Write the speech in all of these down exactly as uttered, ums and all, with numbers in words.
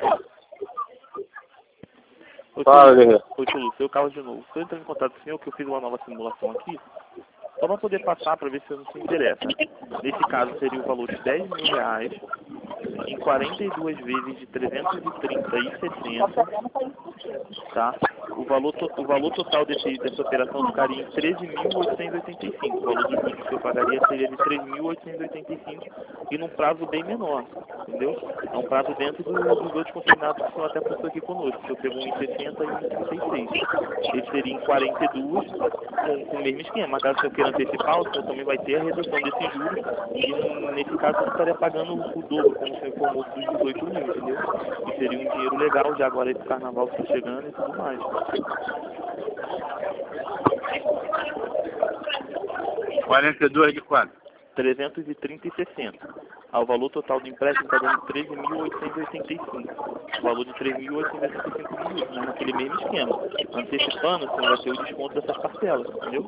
Fala, Guerreiro. Oi, tio Lúcio, eu Carlos de novo. Estou entrando em contato com o senhor que eu fiz uma nova simulação aqui, só para poder passar para ver se não se interessa. Nesse caso seria o valor de dez mil reais em quarenta e duas vezes de trezentos e trinta e sessenta, tá? O valor, to o valor total desse, dessa operação ficaria em treze mil oitocentos e oitenta e cinco. O valor dos juros que eu pagaria seria de treze mil oitocentos e oitenta e cinco e num prazo bem menor, entendeu? É um prazo dentro do, dos outros consignados que estão até passou aqui conosco. O senhor pegou um em sessenta e um em trinta e seis. Esse seria em quarenta e duas com, com o mesmo esquema. Caso o senhor queira antecipar, o senhor também vai ter a redução desses juros e nesse caso você estaria pagando o dobro, como o senhor informou, dos dezoito mil, entendeu? E seria um dinheiro legal já agora esse carnaval que está chegando e tudo mais. quarenta e dois de quanto? trezentos e trinta e sessenta. Ah, o valor total do empréstimo está dando treze mil oitocentos e oitenta e cinco. O valor de três mil oitocentos e oitenta e cinco mil, né? Naquele mesmo esquema. Antecipando, você vai ter o desconto dessas parcelas, entendeu?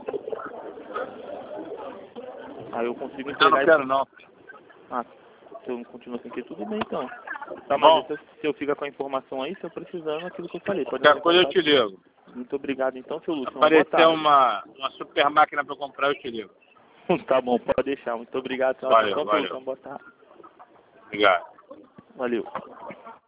Aí eu consigo entregar... Eu não quero esse... não. Ah, se eu continuo sem ter, tudo bem então. Tá, Bom, mas se eu, se eu ficar com a informação aí, se eu precisando, aquilo que eu falei. Pode qualquer coisa eu te ligo. Muito obrigado então, seu Lúcio. Aparecer uma, uma super máquina para comprar, eu te ligo. Tá bom, pode deixar. Muito obrigado. Valeu, valeu. Boa tarde. Obrigado. Valeu.